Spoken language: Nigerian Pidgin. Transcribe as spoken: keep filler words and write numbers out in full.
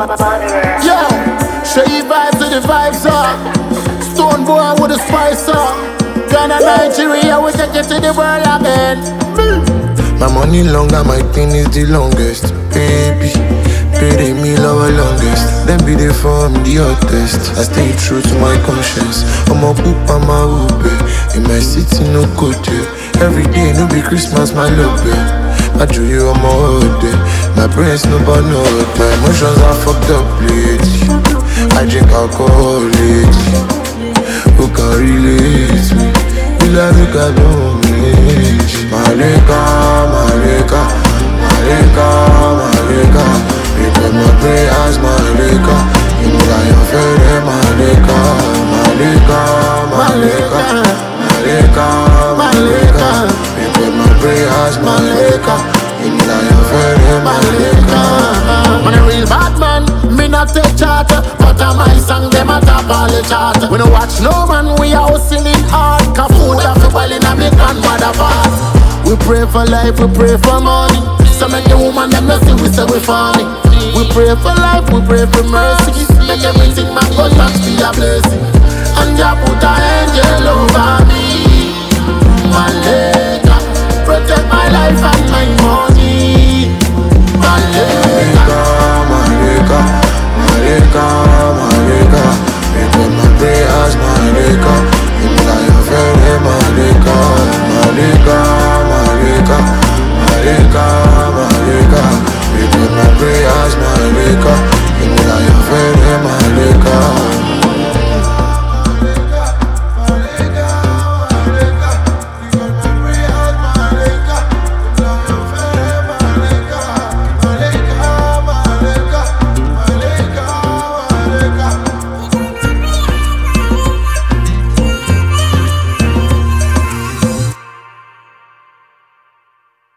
Yo, show you vibes to the vibes up. Stone boy with a spice up. Ghana, Nigeria, we take it to the world again. My money longer, my thing is the longest. Baby, pay me lower longest. Then be the form, the hottest. I stay true to my conscience. I'm a poop, I'm a ube. In my city, no good there. Every day, no be Christmas, my love. I drew you on my hood. My brains, no but no. My emotions are fucked up lately. I drink alcohol lately. Who can relate me? You like look at me. Malika, Malika, Malika, Malika. Because my prayers, Malika. You know that you're feeling Malika, Malika, Malika, Malika, Malika. Because my prayers, Malika. You know that you're feeling Malika. Man a real bad man, me not take charter. But a my song, them a top all the chart. We no watch no man, we a hustling hard. Cause food a fi boil in a me grandmother pot. We pray for life, we pray for money. So make the woman them know see we say we funny. We pray for life, we pray for mercy. Make everything man go touch be a blessing. And ya put a